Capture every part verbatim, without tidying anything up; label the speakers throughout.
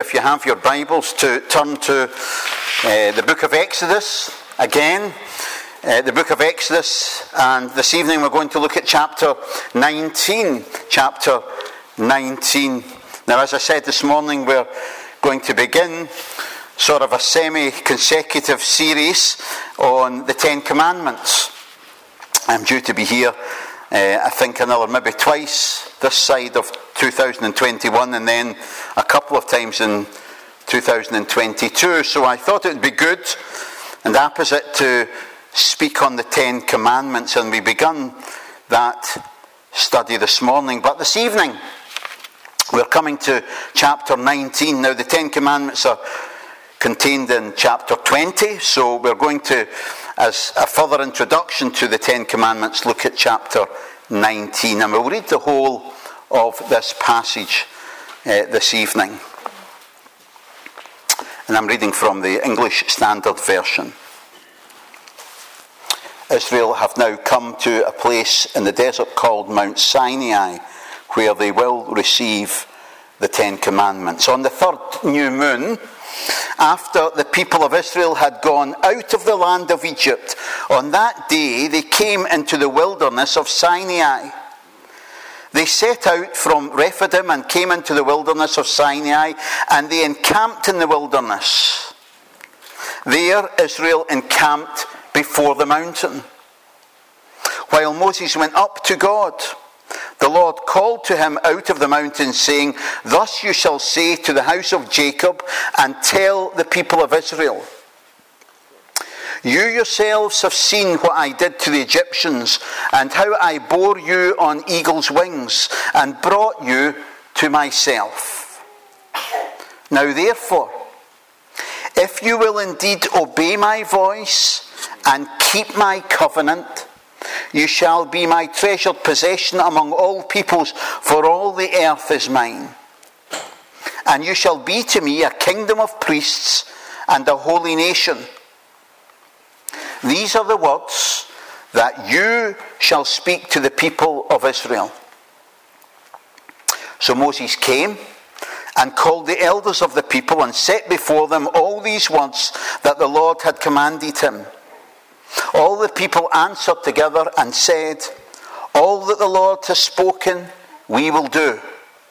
Speaker 1: if you have your Bibles, to turn to uh, the book of Exodus again. Uh, the book of Exodus, and this evening we're going to look at chapter nineteen. Chapter nineteen. Now, as I said this morning, we're going to begin sort of a semi-consecutive series on the Ten Commandments. I'm due to be here, uh, I think, another maybe twice this side of two thousand twenty-one, and then a couple of times in two thousand twenty-two. So I thought it would be good and apposite to speak on the Ten Commandments, and we begun that study this morning. But this evening, we're coming to chapter nineteen. Now, the Ten Commandments are contained in chapter twenty, so we're going to, as a further introduction to the Ten Commandments, look at chapter nineteen. And we'll read the whole of this passage uh, this evening. And I'm reading from the English Standard Version. Israel have now come to a place in the desert called Mount Sinai, where they will receive the Ten Commandments. On the third new moon, after the people of Israel had gone out of the land of Egypt, on that day they came into the wilderness of Sinai. They set out from Rephidim and came into the wilderness of Sinai, and they encamped in the wilderness. There Israel encamped before the mountain. While Moses went up to God, the Lord called to him out of the mountain, saying, "Thus you shall say to the house of Jacob and tell the people of Israel, you yourselves have seen what I did to the Egyptians, and how I bore you on eagle's wings and brought you to myself. Now therefore, if you will indeed obey my voice and keep my covenant, you shall be my treasured possession among all peoples, for all the earth is mine. And you shall be to me a kingdom of priests and a holy nation. These are the words that you shall speak to the people of Israel." So Moses came and called the elders of the people and set before them all these words that the Lord had commanded him. All the people answered together and said, "All that the Lord has spoken, we will do."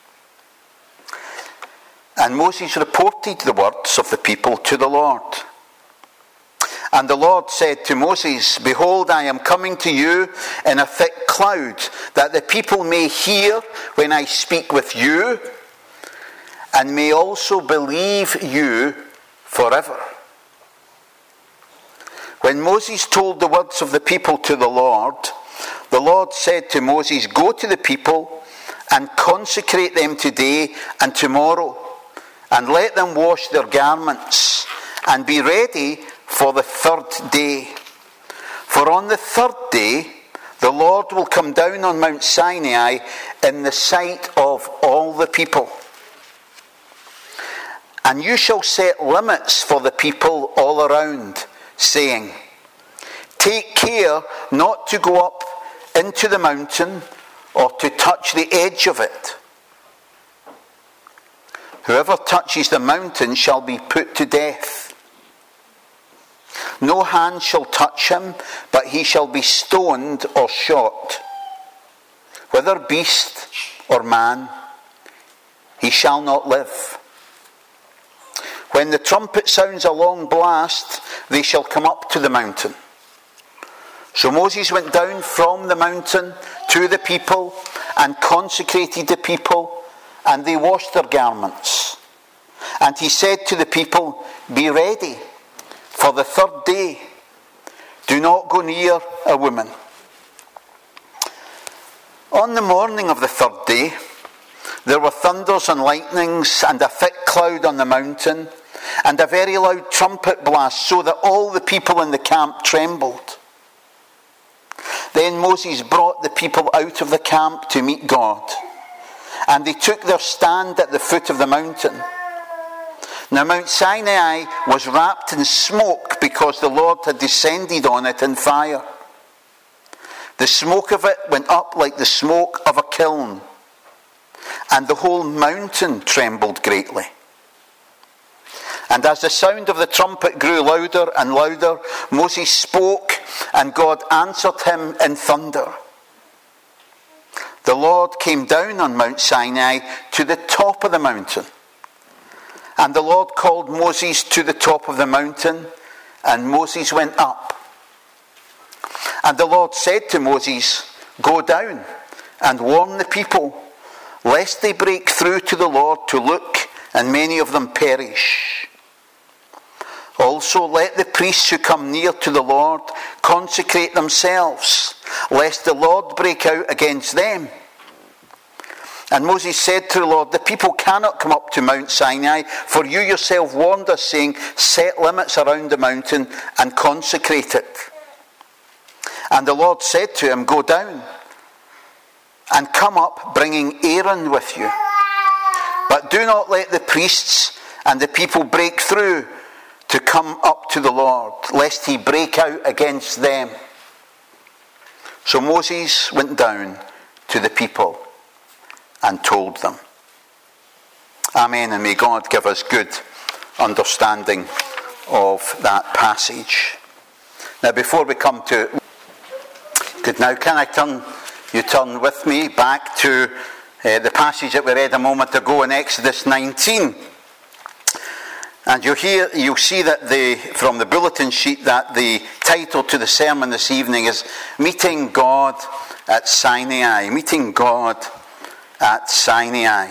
Speaker 1: And Moses reported the words of the people to the Lord. And the Lord said to Moses, "Behold, I am coming to you in a thick cloud, that the people may hear when I speak with you, and may also believe you forever." When Moses told the words of the people to the Lord, the Lord said to Moses, "Go to the people and consecrate them today and tomorrow, and let them wash their garments, and be ready for the third day. For on the third day, the Lord will come down on Mount Sinai in the sight of all the people. And you shall set limits for the people all around, saying, take care not to go up into the mountain or to touch the edge of it. Whoever touches the mountain shall be put to death. No hand shall touch him, but he shall be stoned or shot. Whether beast or man, he shall not live. When the trumpet sounds a long blast, they shall come up to the mountain." So Moses went down from the mountain to the people and consecrated the people, and they washed their garments. And he said to the people, "Be ready for the third day. Do not go near a woman." On the morning of the third day, there were thunders and lightnings and a thick cloud on the mountain, and a very loud trumpet blast, so that all the people in the camp trembled. Then Moses brought the people out of the camp to meet God, and they took their stand at the foot of the mountain. Now Mount Sinai was wrapped in smoke, because the Lord had descended on it in fire. The smoke of it went up like the smoke of a kiln, and the whole mountain trembled greatly. And as the sound of the trumpet grew louder and louder, Moses spoke, and God answered him in thunder. The Lord came down on Mount Sinai to the top of the mountain. And the Lord called Moses to the top of the mountain, and Moses went up. And the Lord said to Moses, "Go down and warn the people, lest they break through to the Lord to look, and many of them perish. Also let the priests who come near to the Lord consecrate themselves, lest the Lord break out against them." And Moses said to the Lord, "The people cannot come up to Mount Sinai, for you yourself warned us, saying, 'Set limits around the mountain and consecrate it.' And the Lord said to him, 'Go down and come up, bringing Aaron with you. But do not let the priests and the people break through to come up to the Lord, lest he break out against them.' So Moses went down to the people and told them." Amen, and may God give us good understanding of that passage. Now, before we come to... Good, now can I turn, you turn with me back to uh, the passage that we read a moment ago in Exodus nineteen. And you'll hear, you'll see that the, from the bulletin sheet, that the title to the sermon this evening is Meeting God at Sinai. Meeting God at Sinai.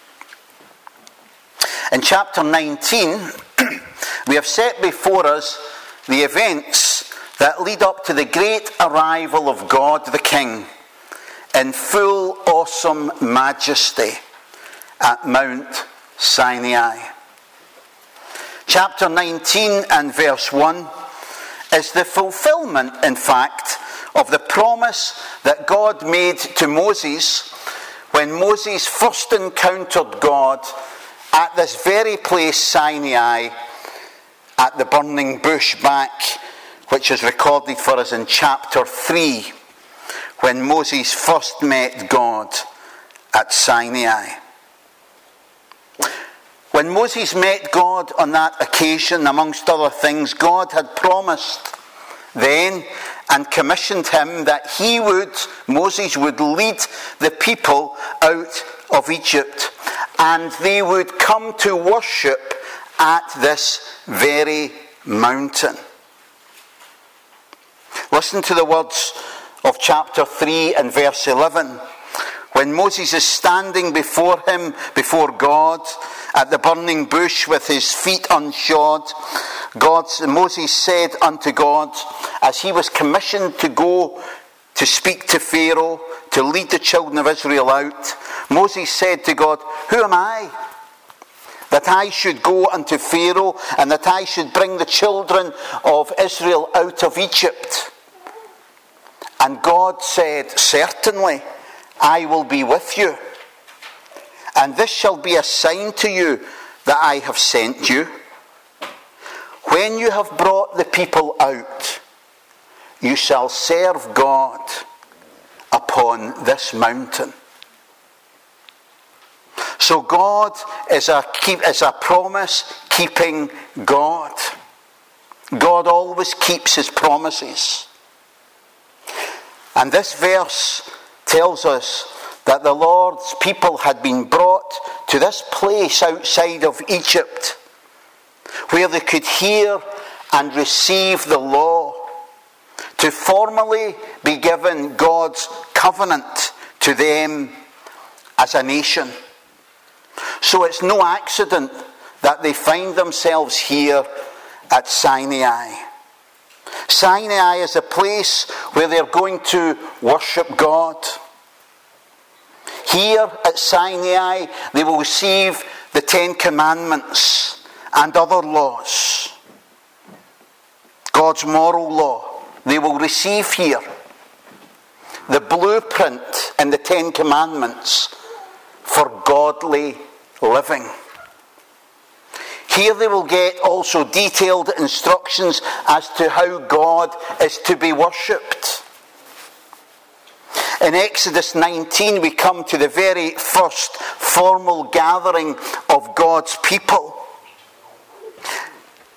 Speaker 1: In chapter nineteen, we have set before us the events that lead up to the great arrival of God the King in full awesome majesty at Mount Sinai. Chapter nineteen and verse one is the fulfillment, in fact, of the promise that God made to Moses when Moses first encountered God at this very place, Sinai, at the burning bush back, which is recorded for us in chapter three, when Moses first met God at Sinai. When Moses met God on that occasion, amongst other things, God had promised then and commissioned him that he would, Moses would lead the people out of Egypt, and they would come to worship at this very mountain. Listen to the words of chapter three and verse eleven. When Moses is standing before him, before God, at the burning bush with his feet unshod, God, Moses said unto God, as he was commissioned to go to speak to Pharaoh, to lead the children of Israel out, Moses said to God, "Who am I, that I should go unto Pharaoh, and that I should bring the children of Israel out of Egypt?" And God said, "Certainly, I will be with you. And this shall be a sign to you that I have sent you. When you have brought the people out, you shall serve God upon this mountain." So God is a, keep, is a promise-keeping God. God always keeps his promises. And this verse tells us that the Lord's people had been brought to this place outside of Egypt, where they could hear and receive the law, to formally be given God's covenant to them as a nation. So it's no accident that they find themselves here at Sinai. Sinai is a place where they're going to worship God. Here at Sinai, they will receive the Ten Commandments and other laws. God's moral law, they will receive here. The blueprint in the Ten Commandments for godly living. Here they will get also detailed instructions as to how God is to be worshipped. In Exodus nineteen, we come to the very first formal gathering of God's people.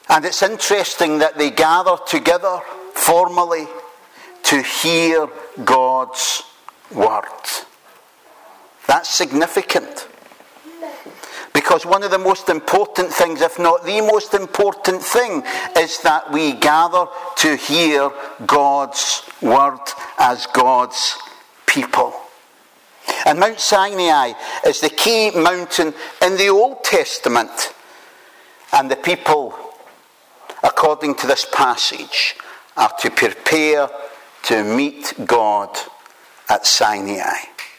Speaker 1: And it's interesting that they gather together formally to hear God's word. That's significant. Because one of the most important things, if not the most important thing, is that we gather to hear God's word as God's people. And Mount Sinai is the key mountain in the Old Testament. And the people, according to this passage, are to prepare to meet God at Sinai.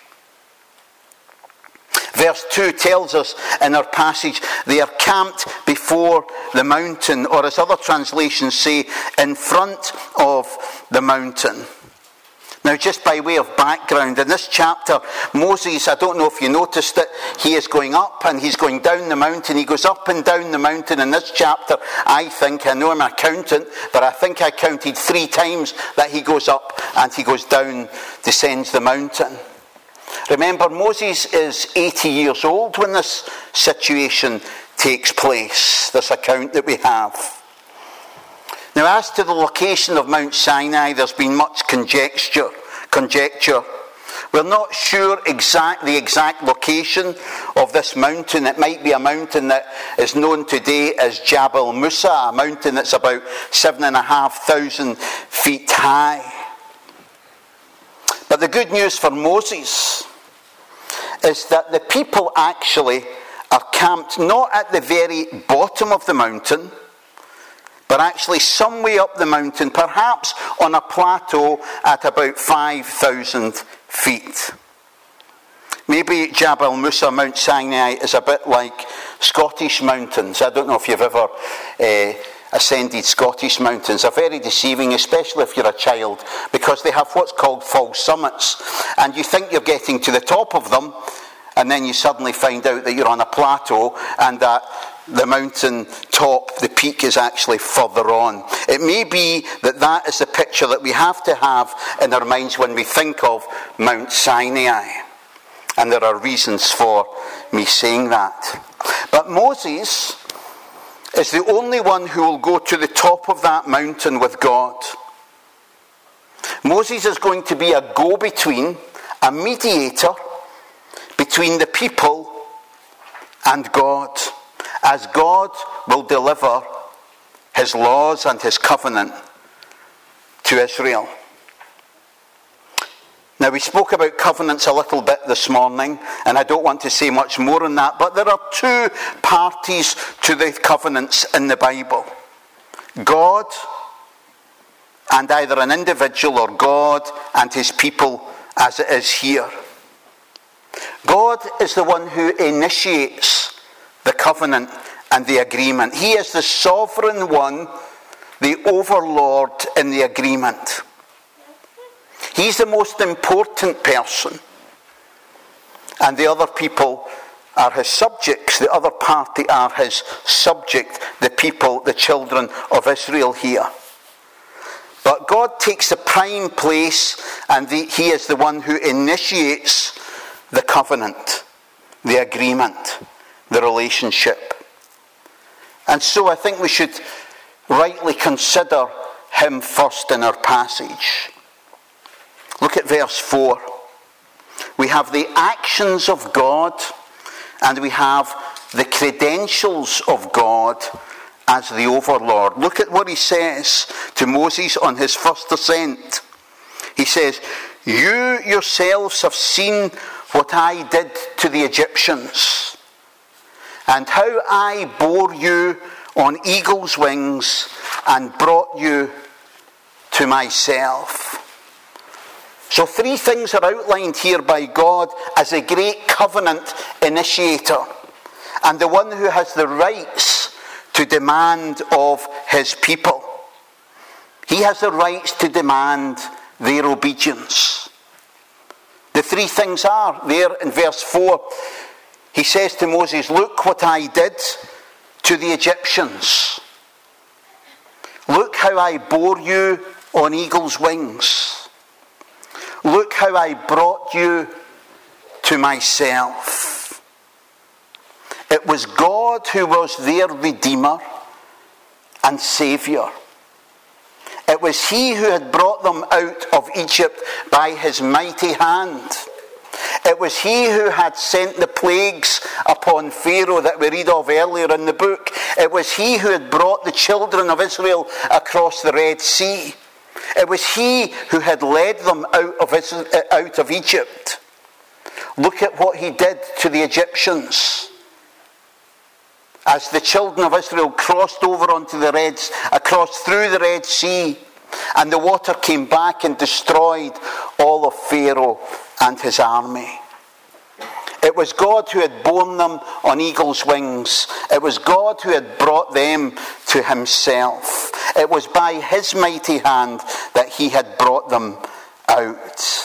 Speaker 1: Verse two tells us in our passage, they are camped before the mountain, or as other translations say, in front of the mountain. Now, just by way of background, in this chapter, Moses, I don't know if you noticed it, he is going up and he's going down the mountain. He goes up and down the mountain. In this chapter, I think, I know I'm an accountant, but I think I counted three times that he goes up and he goes down, descends the mountain. Remember, Moses is eighty years old when this situation takes place, this account that we have. Now, as to the location of Mount Sinai, there's been much conjecture. Conjecture. We're not sure exact the exact location of this mountain. It might be a mountain that is known today as Jabal Musa, a mountain that's about seven and a half thousand feet high. But the good news for Moses is that the people actually are camped not at the very bottom of the mountain, but actually some way up the mountain, perhaps on a plateau at about five thousand feet. Maybe Jabal Musa, Mount Sinai, is a bit like Scottish mountains. I don't know if you've ever uh, ascended Scottish mountains. They're very deceiving, especially if you're a child, because they have what's called false summits. And you think you're getting to the top of them, and then you suddenly find out that you're on a plateau and that the mountain top, the peak, is actually further on. It may be that that is the picture that we have to have in our minds when we think of Mount Sinai. And there are reasons for me saying that. But Moses is the only one who will go to the top of that mountain with God. Moses is going to be a go-between, a mediator between the people and God, as God will deliver his laws and his covenant to Israel. Now, we spoke about covenants a little bit this morning, and I don't want to say much more on that, but there are two parties to the covenants in the Bible. God and either an individual, or God and his people as it is here. God is the one who initiates the covenant and the agreement. He is the sovereign one, the overlord in the agreement. He's the most important person. And the other people are his subjects. The other party are his subject, the people, the children of Israel here. But God takes the prime place, and the, he is the one who initiates the covenant, the agreement, the relationship. And so I think we should rightly consider him first in our passage. Look at verse four. We have the actions of God, and we have the credentials of God as the overlord. Look at what he says to Moses on his first ascent. He says, "You yourselves have seen what I did to the Egyptians, and how I bore you on eagle's wings and brought you to myself." So three things are outlined here by God as a great covenant initiator, and the one who has the rights to demand of his people. He has the rights to demand their obedience. The three things are there in verse four. He says to Moses, "Look what I did to the Egyptians. Look how I bore you on eagle's wings. Look how I brought you to myself." It was God who was their Redeemer and Saviour. It was he who had brought them out of Egypt by his mighty hand. It was he who had sent the plagues upon Pharaoh that we read of earlier in the book. It was he who had brought the children of Israel across the Red Sea. It was he who had led them out of, Israel, out of Egypt. Look at what he did to the Egyptians. As the children of Israel crossed over onto the Red, across through the Red Sea, and the water came back and destroyed all of Pharaoh and his army. It was God who had borne them on eagle's wings. It was God who had brought them to himself. It was by his mighty hand that he had brought them out.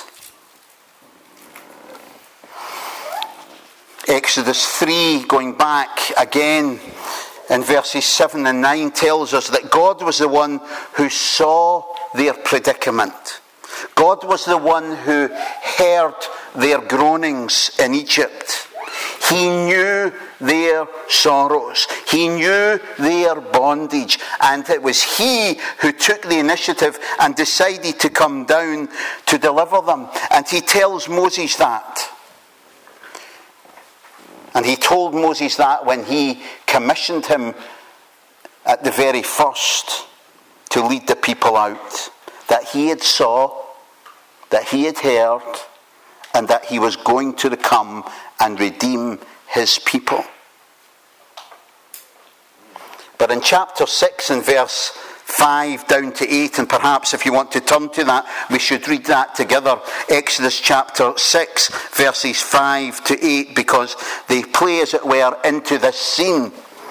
Speaker 1: Exodus three, going back again in verses seven and nine, tells us that God was the one who saw their predicament. God was the one who heard their groanings in Egypt. He knew their sorrows. He knew their bondage. And it was he who took the initiative and decided to come down to deliver them. And he tells Moses that. And he told Moses that when he commissioned him at the very first to lead the people out. That he had saw, that he had heard, and that he was going to come and redeem his people. But in chapter six and verse five down to eight, and perhaps if you want to turn to that, we should read that together. Exodus chapter six, verses five to eight, because they play, as it were, into this scene.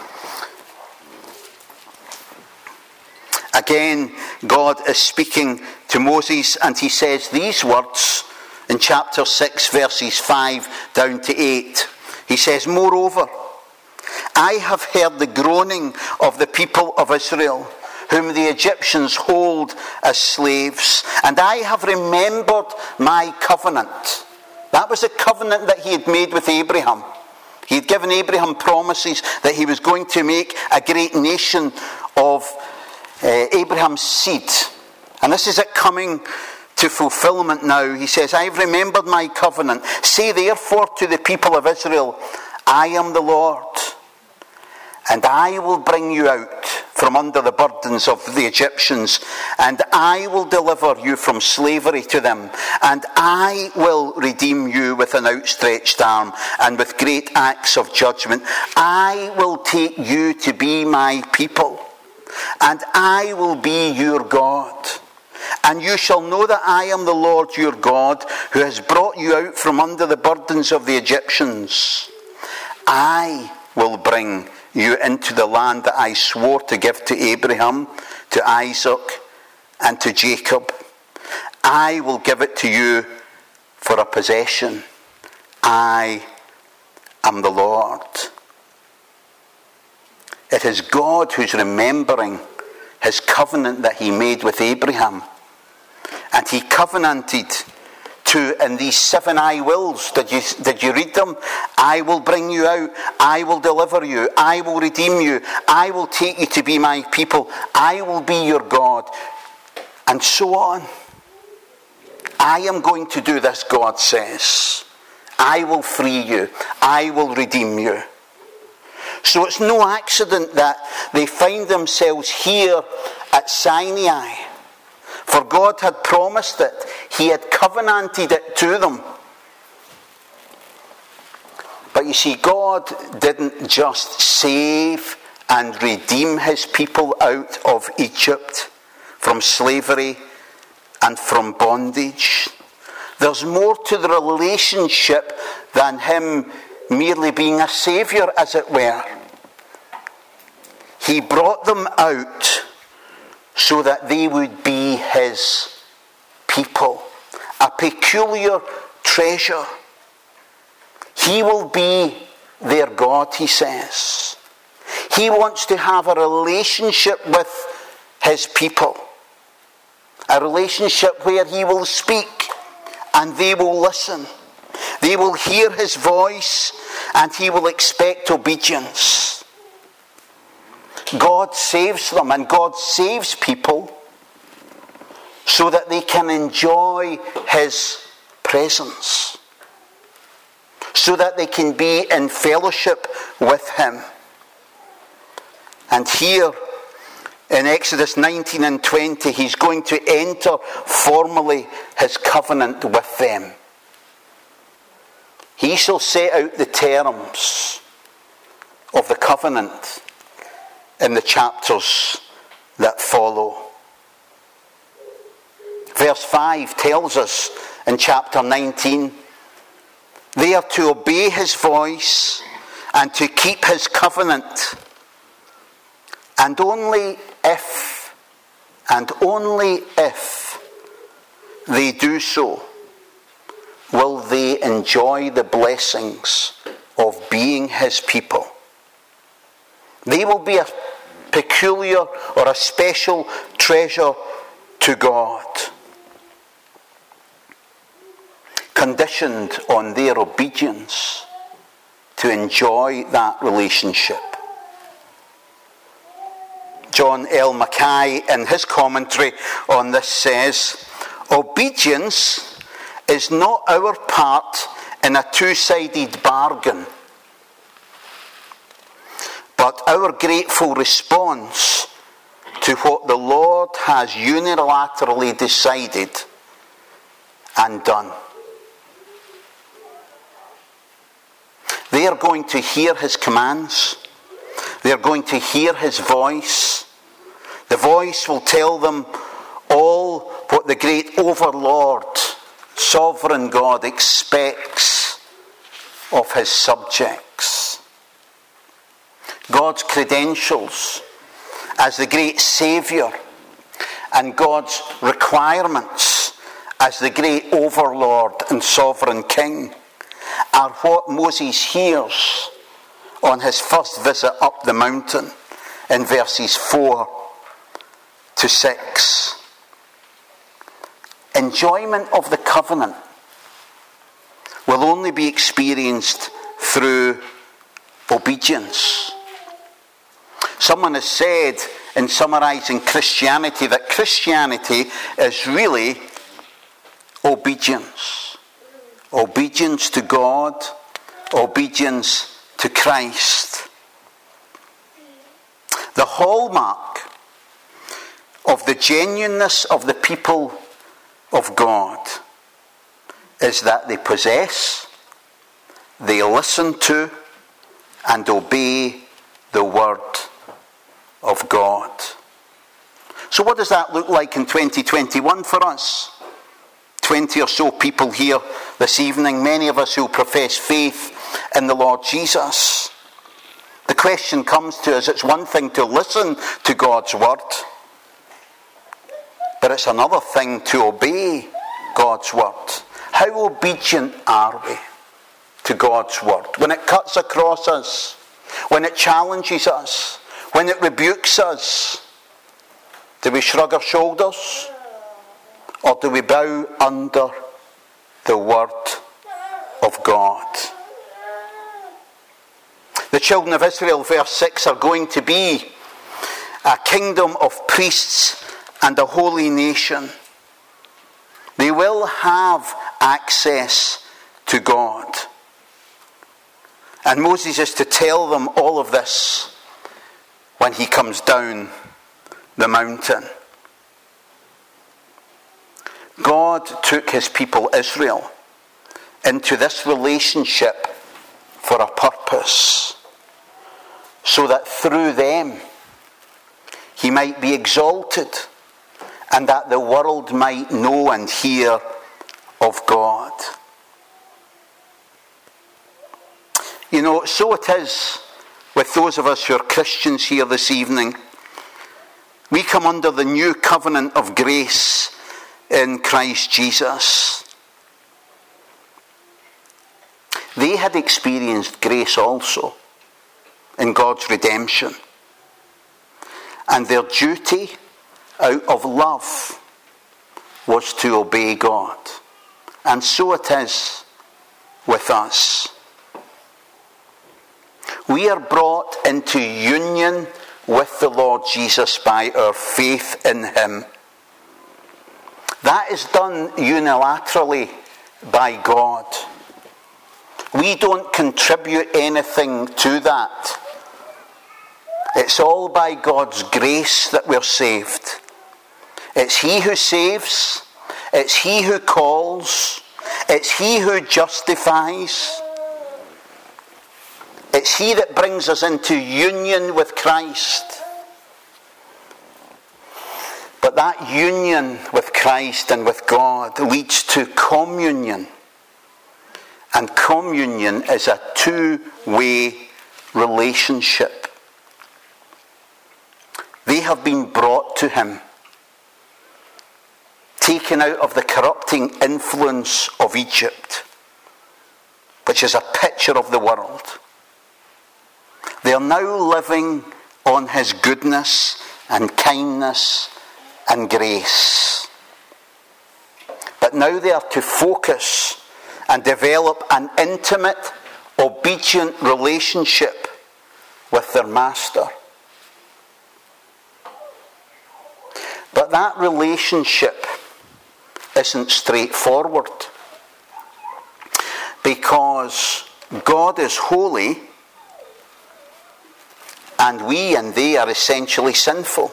Speaker 1: Again, God is speaking to Moses, and he says these words in chapter six, verses five down to eight. He says, "Moreover, I have heard the groaning of the people of Israel, whom the Egyptians hold as slaves, and I have remembered my covenant." That was a covenant that he had made with Abraham. He had given Abraham promises that he was going to make a great nation of uh, Abraham's seed. And this is it coming to fulfillment now. He says, "I have remembered my covenant. Say therefore to the people of Israel, I am the Lord, and I will bring you out from under the burdens of the Egyptians, and I will deliver you from slavery to them, and I will redeem you with an outstretched arm and with great acts of judgment. I will take you to be my people, and I will be your God. And you shall know that I am the Lord your God, who has brought you out from under the burdens of the Egyptians. I will bring you into the land that I swore to give to Abraham, to Isaac, and to Jacob. I will give it to you for a possession. I am the Lord." It is God who's remembering his covenant that he made with Abraham. And he covenanted to, in these seven I wills, did you, did you read them? I will bring you out. I will deliver you. I will redeem you. I will take you to be my people. I will be your God. And so on. I am going to do this, God says. I will free you. I will redeem you. So it's no accident that they find themselves here at Sinai. For God had promised it. He had covenanted it to them. But you see, God didn't just save and redeem his people out of Egypt from slavery and from bondage. There's more to the relationship than him merely being a saviour, as it were. He brought them out so that they would be his people, a peculiar treasure. He will be their God, he says. He wants to have a relationship with his people, a relationship where he will speak and they will listen. They will hear his voice and he will expect obedience. God saves them, and God saves people so that they can enjoy his presence, so that they can be in fellowship with him. And here in Exodus nineteen and twenty, he's going to enter formally his covenant with them. He shall set out the terms of the covenant in the chapters that follow. Verse five tells us in chapter nineteen, they are to obey his voice and to keep his covenant. And only if, and only if they do so, will they enjoy the blessings of being his people. They will be a peculiar or a special treasure to God, conditioned on their obedience to enjoy that relationship. John L. Mackay, in his commentary on this, says, obedience is not our part in a two-sided bargain, but our grateful response to what the Lord has unilaterally decided and done. They are going to hear his commands. They are going to hear his voice. The voice will tell them all what the great overlord, sovereign God, expects of his subjects. God's credentials as the great Saviour and God's requirements as the great overlord and sovereign king are what Moses hears on his first visit up the mountain in verses four to six. Enjoyment of the covenant will only be experienced through obedience. Someone has said, in summarising Christianity, that Christianity is really obedience. Obedience to God, obedience to Christ. The hallmark of the genuineness of the people of God is that they possess, they listen to, and obey the word of God. So what does that look like in twenty twenty-one for us? Twenty or so people here this evening, many of us who profess faith in the Lord Jesus. The question comes to us, it's one thing to listen to God's word, but it's another thing to obey God's word. How obedient are we to God's word? When it cuts across us, when it challenges us, when it rebukes us, do we shrug our shoulders? Or do we bow under the word of God? The children of Israel, verse six, are going to be a kingdom of priests and a holy nation. They will have access to God. And Moses is to tell them all of this when he comes down the mountain. God took his people Israel into this relationship for a purpose, so that through them he might be exalted and that the world might know and hear of God. You know, so it is with those of us who are Christians here this evening. We come under the new covenant of grace in Christ Jesus. They had experienced grace also in God's redemption. And their duty out of love was to obey God. And so it is with us. We are brought into union with the Lord Jesus by our faith in him. That is done unilaterally by God. We don't contribute anything to that. It's all by God's grace that we're saved. It's he who saves. It's he who calls. It's he who justifies. It's he that brings us into union with Christ. But that union with Christ and with God leads to communion. And communion is a two-way relationship. They have been brought to him, taken out of the corrupting influence of Egypt, which is a picture of the world. They are now living on his goodness and kindness and grace. But now they are to focus and develop an intimate, obedient relationship with their master. But that relationship isn't straightforward, because God is holy and we and they are essentially sinful.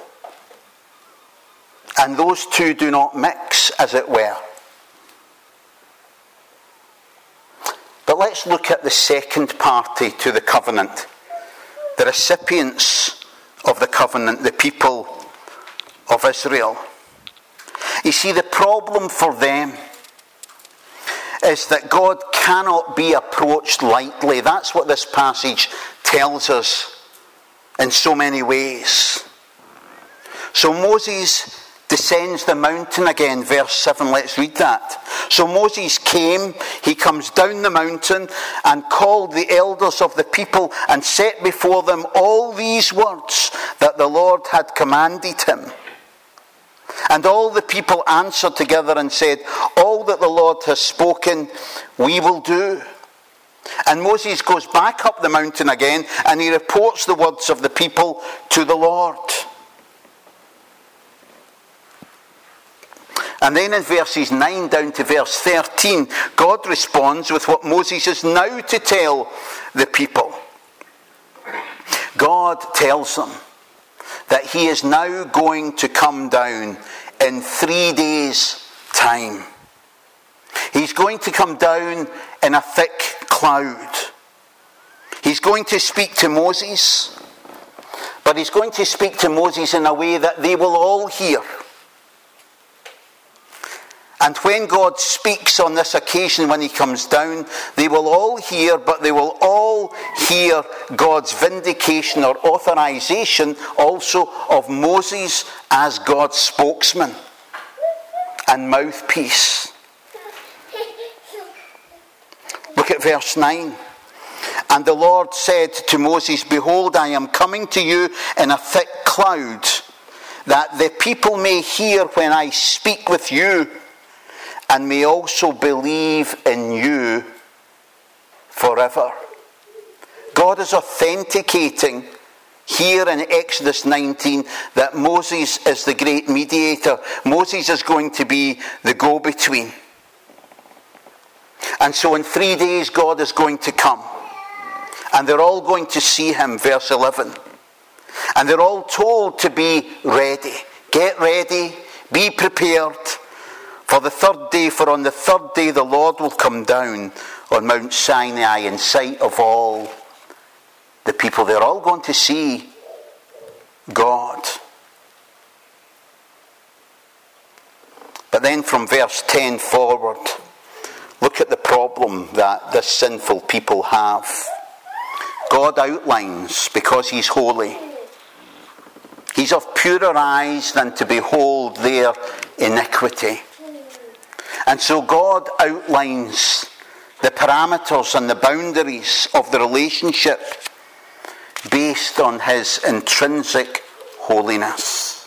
Speaker 1: And those two do not mix, as it were. But let's look at the second party to the covenant, the recipients of the covenant, the people of Israel. You see, the problem for them is that God cannot be approached lightly. That's what this passage tells us in so many ways. So Moses descends the mountain again, verse seven, let's read that. So Moses came, he comes down the mountain and called the elders of the people and set before them all these words that the Lord had commanded him. And all the people answered together and said, all that the Lord has spoken, we will do. And Moses goes back up the mountain again and he reports the words of the people to the Lord. And then in verses nine down to verse thirteen, God responds with what Moses is now to tell the people. God tells them that he is now going to come down in three days' time. He's going to come down in a thick cloud. He's going to speak to Moses, but he's going to speak to Moses in a way that they will all hear. And when God speaks on this occasion, when he comes down, they will all hear, but they will all hear God's vindication or authorization also of Moses as God's spokesman and mouthpiece. Look at verse nine. And the Lord said to Moses, behold, I am coming to you in a thick cloud, that the people may hear when I speak with you, and may also believe in you forever. God is authenticating here in Exodus nineteen that Moses is the great mediator. Moses is going to be the go-between. And so in three days God is going to come. And they're all going to see him, verse eleven. And they're all told to be ready. Get ready, be prepared. For the third day, for on the third day the Lord will come down on Mount Sinai in sight of all the people. They're all going to see God. But then from verse ten forward, look at the problem that this sinful people have. God outlines, because he's holy, he's of purer eyes than to behold their iniquity. And so God outlines the parameters and the boundaries of the relationship based on his intrinsic holiness.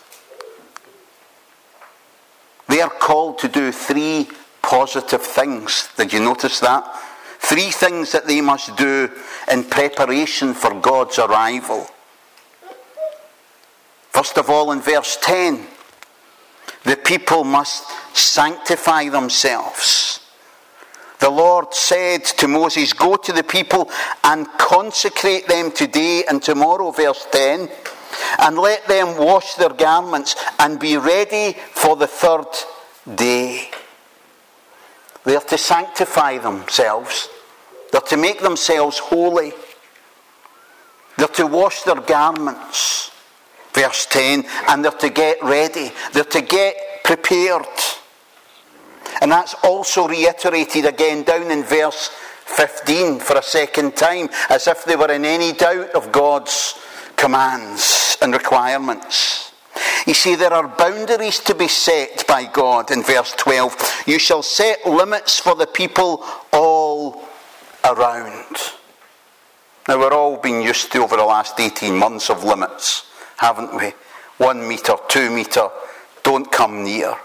Speaker 1: They are called to do three positive things. Did you notice that? Three things that they must do in preparation for God's arrival. First of all, in verse ten, the people must sanctify themselves. The Lord said to Moses, go to the people and consecrate them today and tomorrow, verse ten, and let them wash their garments and be ready for the third day. They are to sanctify themselves. They're to make themselves holy. They're to wash their garments, verse ten, and they're to get ready. They're to get prepared. And that's also reiterated again down in verse fifteen for a second time, as if they were in any doubt of God's commands and requirements. You see, there are boundaries to be set by God in verse twelve. You shall set limits for the people all around. Now, we're all been used to over the last eighteen months of limits, haven't we? One metre, two metre, don't come near.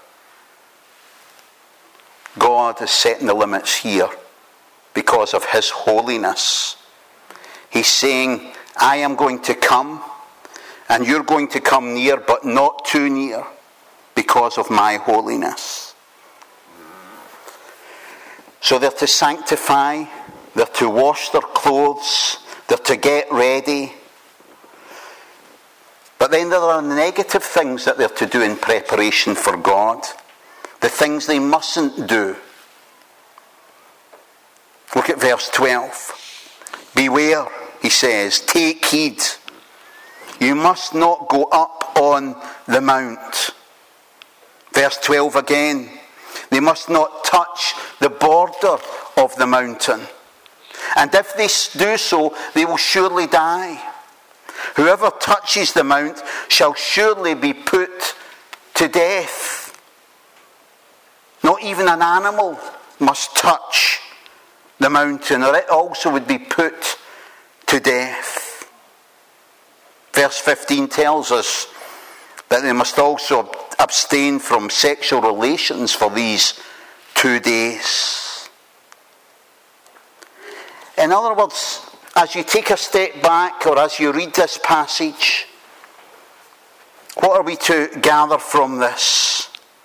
Speaker 1: God is setting the limits here because of his holiness. He's saying, I am going to come, and you're going to come near, but not too near, because of my holiness. So they're to sanctify, they're to wash their clothes, they're to get ready. But then there are negative things that they're to do in preparation for God. The things they mustn't do. Look at verse twelve. Beware, he says, take heed. You must not go up on the mount. Verse twelve again. They must not touch the border of the mountain. And if they do so, they will surely die. Whoever touches the mount shall surely be put to death. Not even an animal must touch the mountain, or it also would be put to death. Verse fifteen tells us that they must also abstain from sexual relations for these two days. In other words, as you take a step back, or as you read this passage, what are we to gather from this?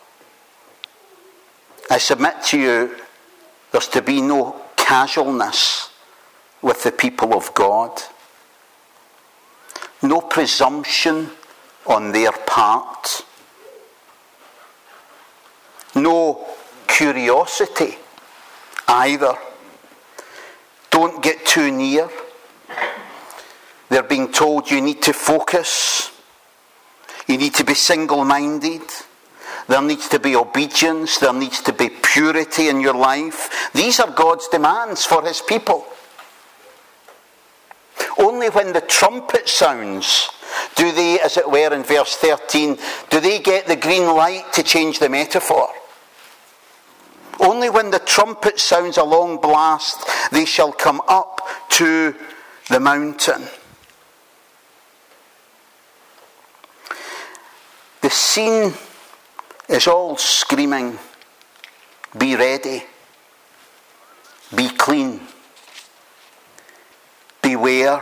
Speaker 1: I submit to you, there's to be no casualness with the people of God. No presumption on their part. No curiosity either. Don't get too near. They're being told you need to focus. You need to be single-minded. There needs to be obedience. There needs to be purity in your life. These are God's demands for his people. Only when the trumpet sounds do they, as it were in verse thirteen, do they get the green light to change the metaphor. Only when the trumpet sounds a long blast, they shall come up to the mountain. The scene is all screaming, be ready, be clean, beware,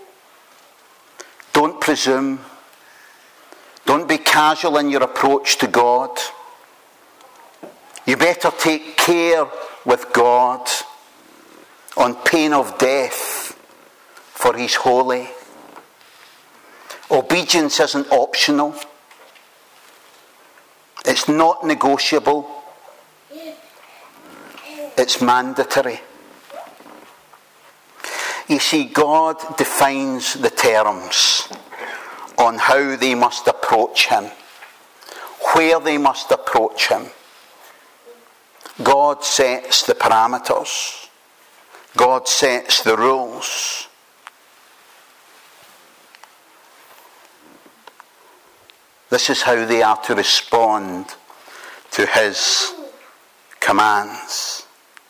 Speaker 1: don't presume, don't be casual in your approach to God. You better take care with God on pain of death, for he's holy. Obedience isn't optional. It's not negotiable. It's mandatory. You see, God defines the terms on how they must approach him, where they must approach him. God sets the parameters. God sets the rules. This is how they are to respond to his commands.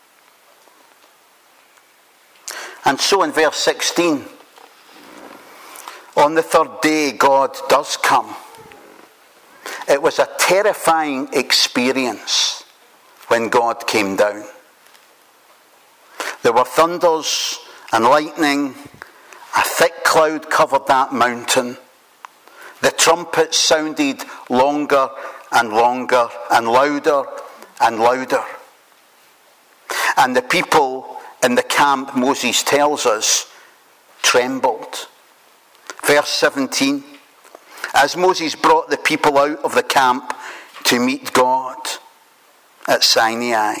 Speaker 1: And so in verse sixteen, on the third day God does come. It was a terrifying experience when God came down. There were thunders and lightning. A thick cloud covered that mountain. The trumpet sounded longer and longer and louder and louder. And the people in the camp, Moses tells us, trembled. Verse seventeen, as Moses brought the people out of the camp to meet God at Sinai.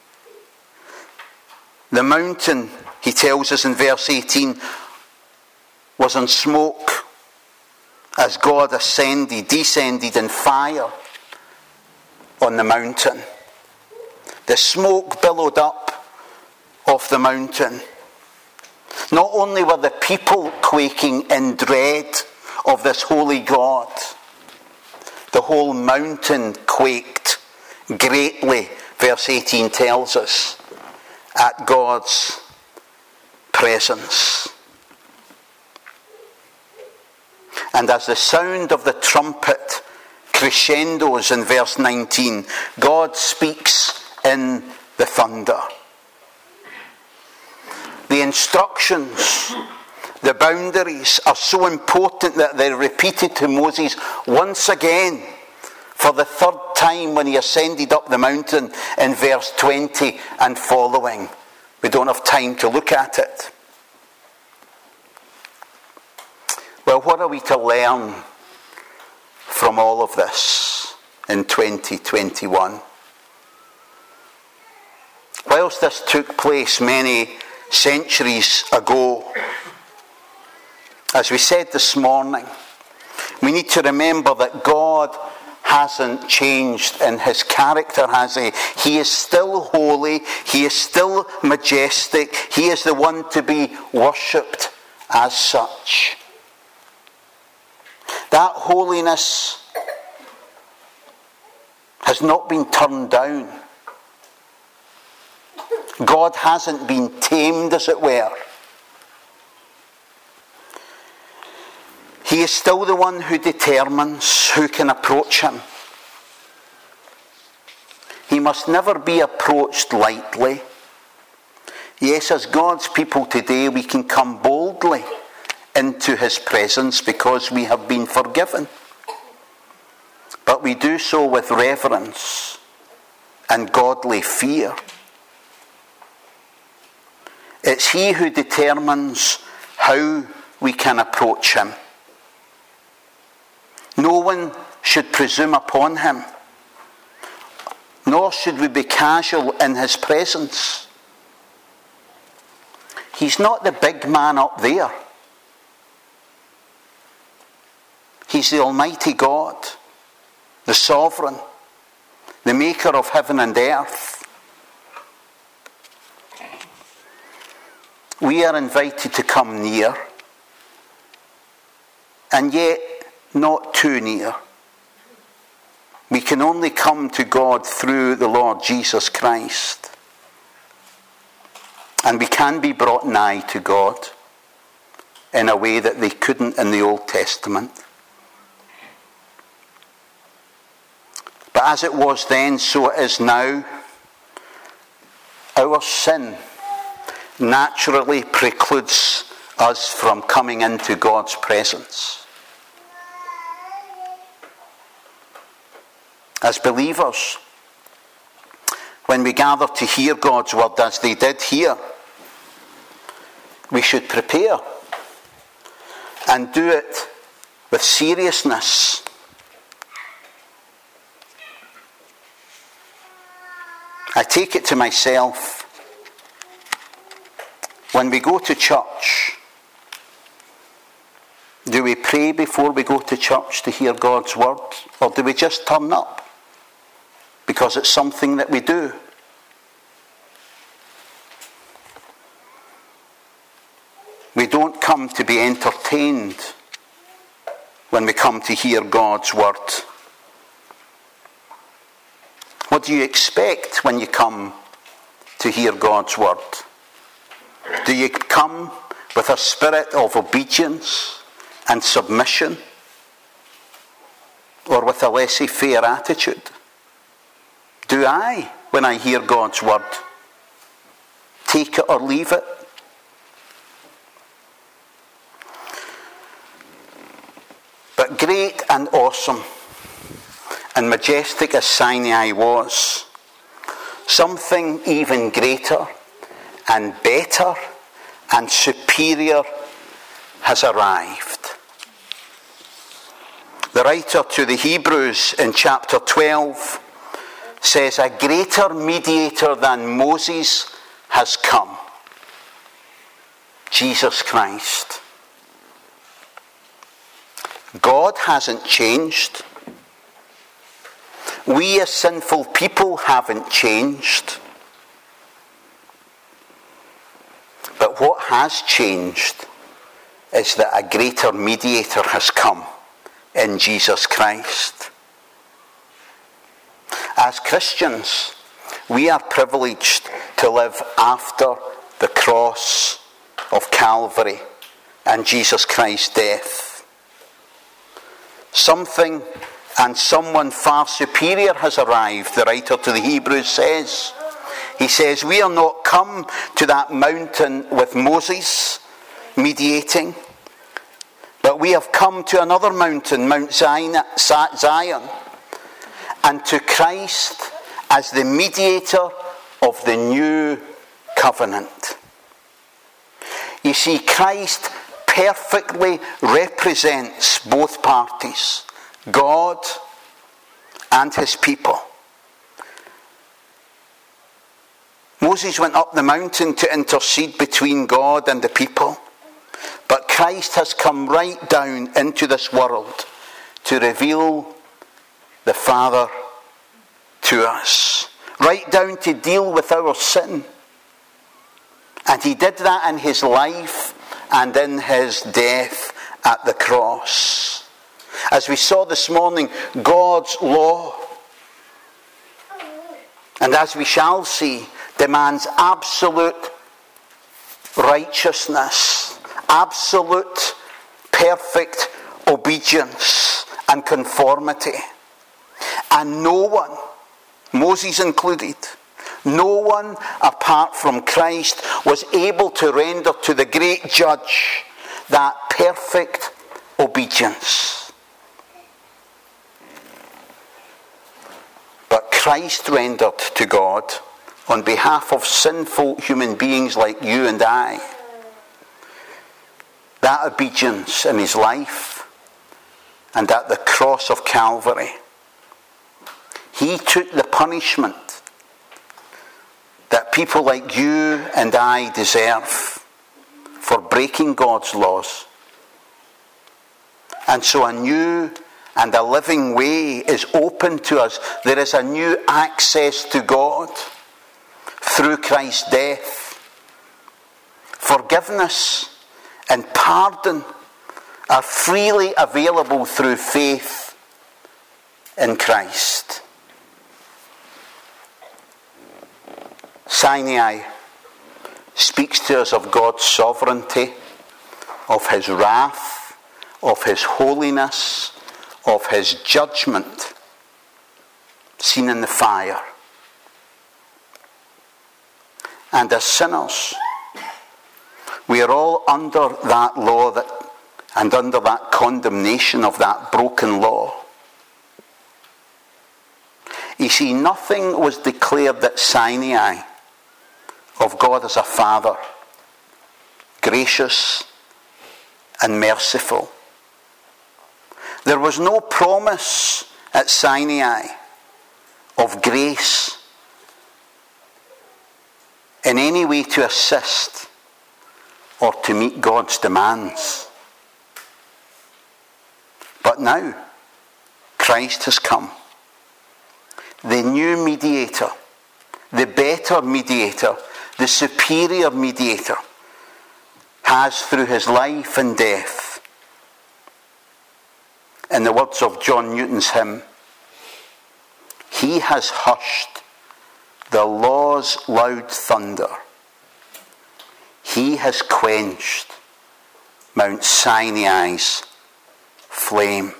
Speaker 1: The mountain, he tells us in verse eighteen, was in smoke as God ascended, descended in fire on the mountain. The smoke billowed up off the mountain. Not only were the people quaking in dread of this holy God, the whole mountain quaked greatly, verse eighteen tells us, at God's presence. And as the sound of the trumpet crescendos in verse nineteen, God speaks in the thunder. The instructions, the boundaries are so important that they're repeated to Moses once again for the third time when he ascended up the mountain in verse twenty and following. We don't have time to look at it. Well, what are we to learn from all of this in twenty twenty-one? Whilst this took place many centuries ago, as we said this morning, we need to remember that God hasn't changed in his character, has he? He is still holy, he is still majestic, he is the one to be worshipped as such. That holiness has not been turned down. God hasn't been tamed, as it were. He is still the one who determines who can approach him. He must never be approached lightly. Yes, as God's people today, we can come boldly into his presence because we have been forgiven. But we do so with reverence and godly fear. It's he who determines how we can approach him. No one should presume upon him, nor should we be casual in his presence. He's not the big man up there. He's the Almighty God, the Sovereign, the Maker of heaven and earth. We are invited to come near, and yet not too near. We can only come to God through the Lord Jesus Christ. And we can be brought nigh to God in a way that they couldn't in the Old Testament. But as it was then, so it is now. Our sin naturally precludes us from coming into God's presence. As believers, when we gather to hear God's word as they did here, we should prepare and do it with seriousness. I take it to myself, when we go to church, do we pray before we go to church to hear God's word? Or do we just turn up because it's something that we do? We don't come to be entertained when we come to hear God's word. What do you expect when you come to hear God's word? Do you come with a spirit of obedience and submission, or with a laissez-faire attitude? Do I, when I hear God's word, take it or leave it? But great and awesome and majestic as Sinai was, something even greater and better and superior has arrived. The writer to the Hebrews in chapter twelve says, a greater mediator than Moses has come, Jesus Christ. God hasn't changed. We as sinful people haven't changed. But what has changed is that a greater mediator has come in Jesus Christ. As Christians, we are privileged to live after the cross of Calvary and Jesus Christ's death. Something and someone far superior has arrived, the writer to the Hebrews says. He says, we are not come to that mountain with Moses mediating, but we have come to another mountain, Mount Zion, and to Christ as the mediator of the new covenant. You see, Christ perfectly represents both parties, God and his people. Moses went up the mountain to intercede between God and the people, but Christ has come right down into this world to reveal the Father to us, right down to deal with our sin. And he did that in his life and in his death at the cross. As we saw this morning, God's law, and as we shall see, demands absolute righteousness, absolute perfect obedience and conformity. And no one, Moses included, no one apart from Christ was able to render to the great judge that perfect obedience. But Christ rendered to God on behalf of sinful human beings like you and I that obedience in his life and at the cross of Calvary. He took the punishment that people like you and I deserve for breaking God's laws. And so a new and a living way is open to us. There is a new access to God through Christ's death. Forgiveness and pardon are freely available through faith in Christ. Sinai speaks to us of God's sovereignty, of his wrath, of his holiness, of his judgment, seen in the fire. And as sinners, we are all under that law that, and under that condemnation of that broken law. You see, nothing was declared at Sinai of God as a father, gracious and merciful. There was no promise at Sinai of grace in any way to assist or to meet God's demands. But now, Christ has come. The new mediator, the better mediator, the superior mediator, has through his life and death, in the words of John Newton's hymn, he has hushed the law's loud thunder. He has quenched Mount Sinai's flame.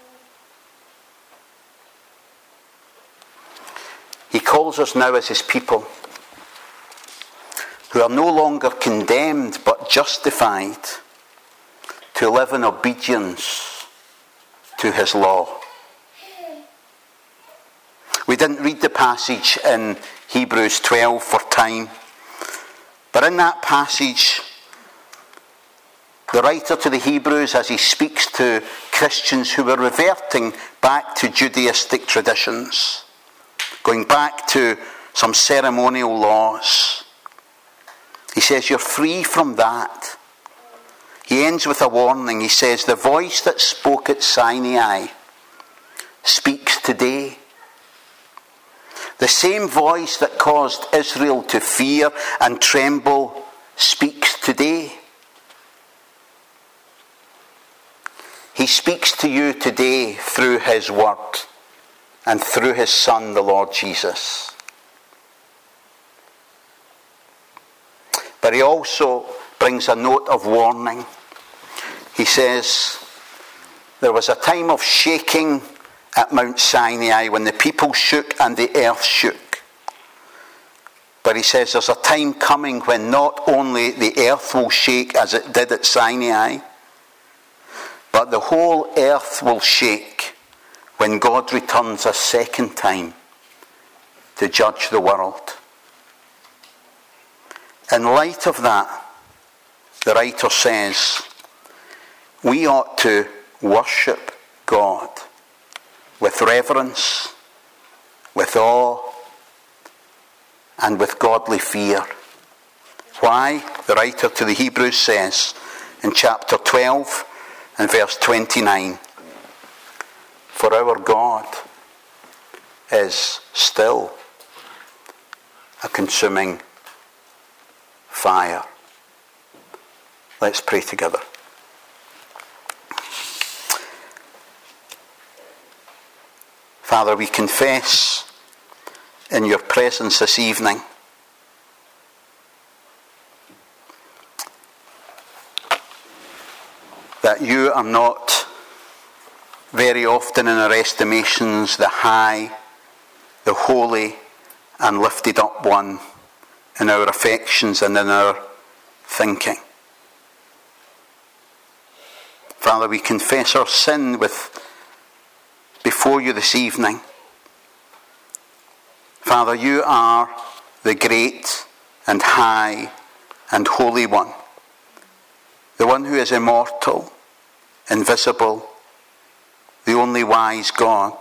Speaker 1: He calls us now as his people, who are no longer condemned but justified, to live in obedience to his law. We didn't read the passage in Hebrews twelve for time, but in that passage, the writer to the Hebrews, as he speaks to Christians who were reverting back to Judaistic traditions, going back to some ceremonial laws, he says, you're free from that. He ends with a warning. He says, the voice that spoke at Sinai speaks today. The same voice that caused Israel to fear and tremble speaks today. He speaks to you today through his word and through his Son, the Lord Jesus. But he also brings a note of warning. He says, there was a time of shaking at Mount Sinai when the people shook and the earth shook. But he says there's a time coming when not only the earth will shake as it did at Sinai, but the whole earth will shake when God returns a second time to judge the world. In light of that, the writer says, we ought to worship God with reverence, with awe, and with godly fear. Why? The writer to the Hebrews says in chapter twelve and verse twenty-nine, for our God is still a consuming fire. Let's pray together. Father, we confess in your presence this evening that you are not very often in our estimations the high, the holy and lifted up one in our affections and in our thinking. Father, we confess our sin with before you this evening. Father, you are the great and high and holy one, the one who is immortal, invisible, the only wise God.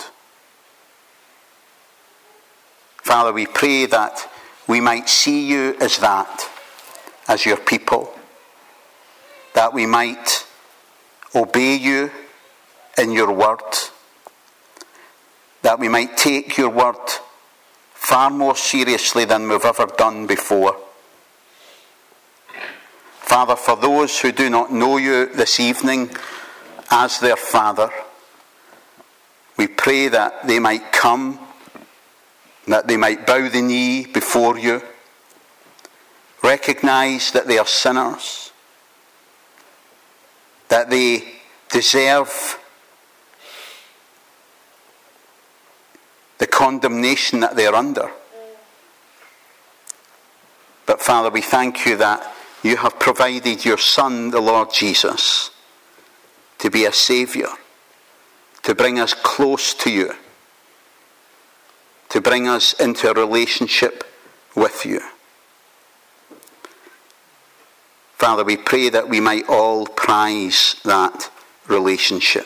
Speaker 1: Father, we pray that we might see you as that, as your people, that we might obey you in your word, that we might take your word far more seriously than we've ever done before. Father, for those who do not know you this evening as their Father, we pray that they might come, that they might bow the knee before you, recognize that they are sinners, that they deserve the condemnation that they're under. But Father, we thank you that you have provided your Son, the Lord Jesus, to be a Saviour, to bring us close to you, to bring us into a relationship with you. Father, we pray that we might all prize that relationship.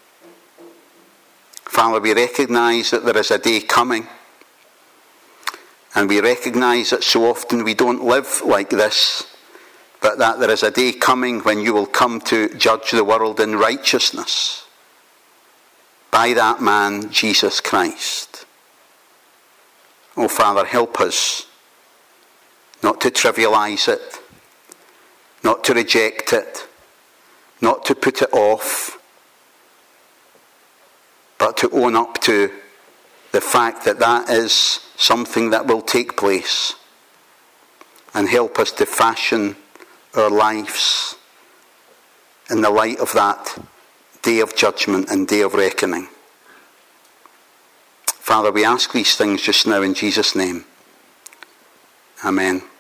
Speaker 1: Father, we recognise that there is a day coming, and we recognise that so often we don't live like this, but that there is a day coming when you will come to judge the world in righteousness by that man, Jesus Christ. Oh, Father, help us not to trivialise it, not to reject it, not to put it off, but to own up to the fact that that is something that will take place, and help us to fashion our lives in the light of that day of judgment and day of reckoning. Father, we ask these things just now in Jesus' name. Amen.